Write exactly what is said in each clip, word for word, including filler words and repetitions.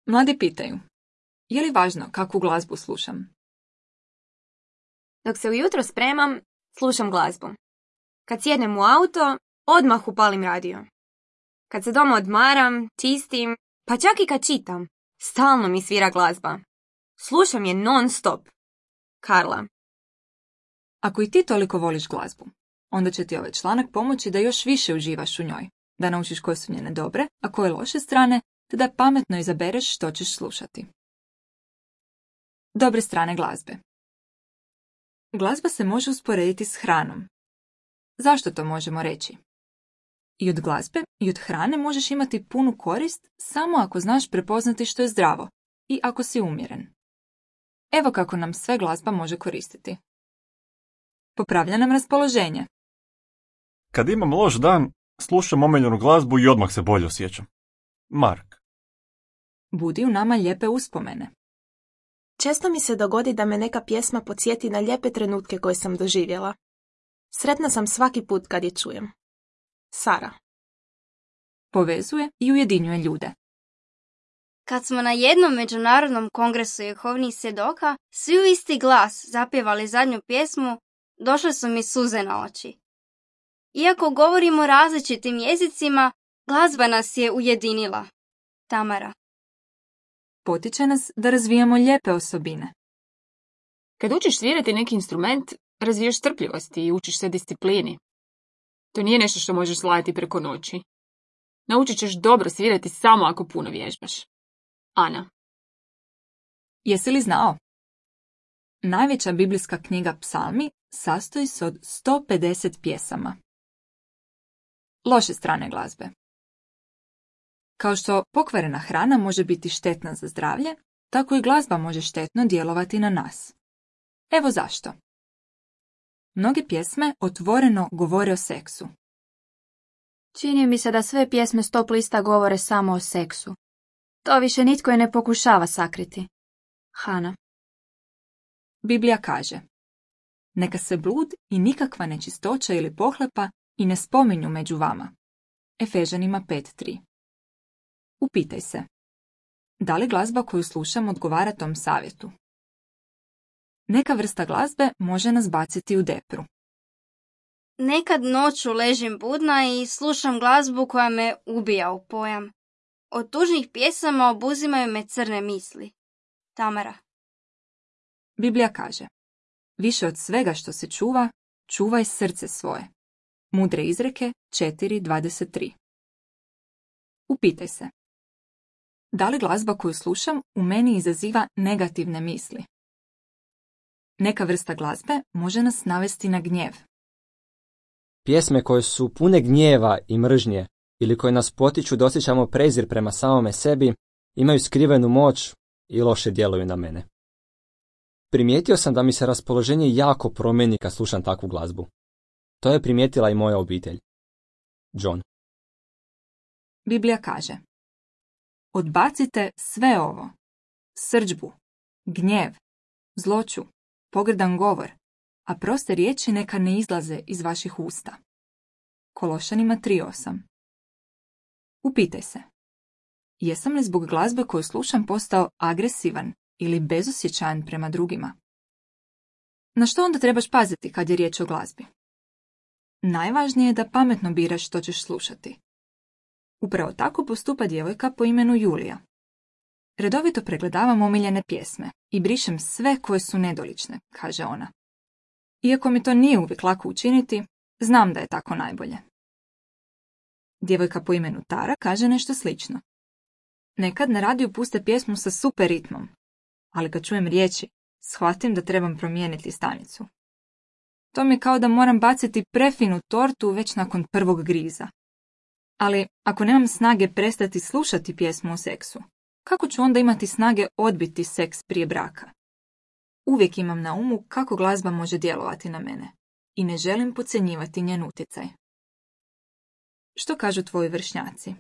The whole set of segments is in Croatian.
Mladi pitaju, je li važno kakvu glazbu slušam? Dok se ujutro spremam, slušam glazbu. Kad sjednem u auto, odmah upalim radio. Kad se doma odmaram, čistim, pa čak i kad čitam, stalno mi svira glazba. Slušam je non stop. Karla. Ako i ti toliko voliš glazbu, onda će ti ovaj članak pomoći da još više uživaš u njoj, da naučiš koje su njene dobre, a koje loše strane, te da pametno izabereš što ćeš slušati. Dobre strane glazbe. Glazba se može usporediti s hranom. Zašto to možemo reći? I od glazbe i od hrane možeš imati punu korist samo ako znaš prepoznati što je zdravo i ako si umjeren. Evo kako nam sve glazba može koristiti. Popravlja nam raspoloženje. Kad imam loš dan, slušam omiljenu glazbu i odmah se bolje osjećam. Mark. Budi u nama lijepe uspomene. Često mi se dogodi da me neka pjesma podsjeti na lijepe trenutke koje sam doživjela. Sretna sam svaki put kad je čujem. Sara. Povezuje i ujedinjuje ljude. Kad smo na jednom međunarodnom kongresu Jehovnih svjedoka svi u isti glas zapjevali zadnju pjesmu, došle su mi suze na oči. Iako govorimo različitim jezicima, glazba nas je ujedinila. Tamara. Potiče nas da razvijamo lijepe osobine. Kad učiš svirati neki instrument, razvijaš strpljivost i učiš se disciplini. To nije nešto što možeš slaviti preko noći. Naučit ćeš dobro svirati samo ako puno vježbaš. Ana. Jesi li znao? Najveća biblijska knjiga Psalmi sastoji se od sto pedeset pjesama. Loše strane glazbe. Kao što pokvarena hrana može biti štetna za zdravlje, tako i glazba može štetno djelovati na nas. Evo zašto. Mnoge pjesme otvoreno govore o seksu. Čini mi se da sve pjesme Stop lista govore samo o seksu. To više nitko i ne pokušava sakriti. Hana. Biblija kaže: neka se blud i nikakva nečistoća ili pohlepa i ne spominju među vama. Efežanima pet tri. Upitaj se, da li glazba koju slušam odgovara tom savjetu? Neka vrsta glazbe može nas baciti u depru. Nekad noću ležim budna i slušam glazbu koja me ubija u pojam. Od tužnih pjesama obuzimaju me crne misli. Tamara. Biblija kaže: više od svega što se čuva, čuvaj srce svoje. Mudre izreke četiri dvadeset tri. Upitaj se, da li glazba koju slušam u meni izaziva negativne misli? Neka vrsta glazbe može nas navesti na gnjev. Pjesme koje su pune gnjeva i mržnje ili koje nas potiču da osjećamo prezir prema samome sebi, imaju skrivenu moć i loše djeluju na mene. Primijetio sam da mi se raspoloženje jako promijeni kad slušam takvu glazbu. To je primijetila i moja obitelj. John. Biblija kaže: odbacite sve ovo, srdžbu, gnjev, zloću, pogrdan govor, a proste riječi neka ne izlaze iz vaših usta. Kološanima tri osam. Upitaj se, jesam li zbog glazbe koju slušam postao agresivan ili bezosjećajan prema drugima? Na što onda trebaš paziti kad je riječ o glazbi? Najvažnije je da pametno biraš što ćeš slušati. Upravo tako postupa djevojka po imenu Julija. Redovito pregledavam omiljene pjesme i brišem sve koje su nedolične, kaže ona. Iako mi to nije uvijek lako učiniti, znam da je tako najbolje. Djevojka po imenu Tara kaže nešto slično. Nekad na radiju puste pjesmu sa super ritmom, ali kad čujem riječi, shvatim da trebam promijeniti stanicu. To mi je kao da moram baciti prefinu tortu već nakon prvog griza. Ali ako nemam snage prestati slušati pjesmu o seksu, kako ću onda imati snage odbiti seks prije braka? Uvijek imam na umu kako glazba može djelovati na mene i ne želim podcjenjivati njen utjecaj. Što kažu tvoji vršnjaci?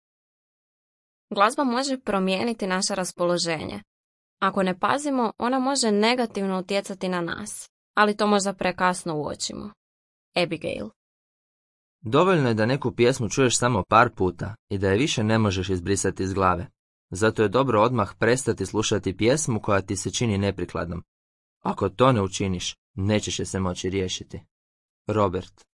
Glazba može promijeniti naše raspoloženje. Ako ne pazimo, ona može negativno utjecati na nas, ali to možda prekasno uočimo. Abigail. Dovoljno je da neku pjesmu čuješ samo par puta i da je više ne možeš izbrisati iz glave. Zato je dobro odmah prestati slušati pjesmu koja ti se čini neprikladnom. Ako to ne učiniš, nećeš je se moći riješiti. Robert.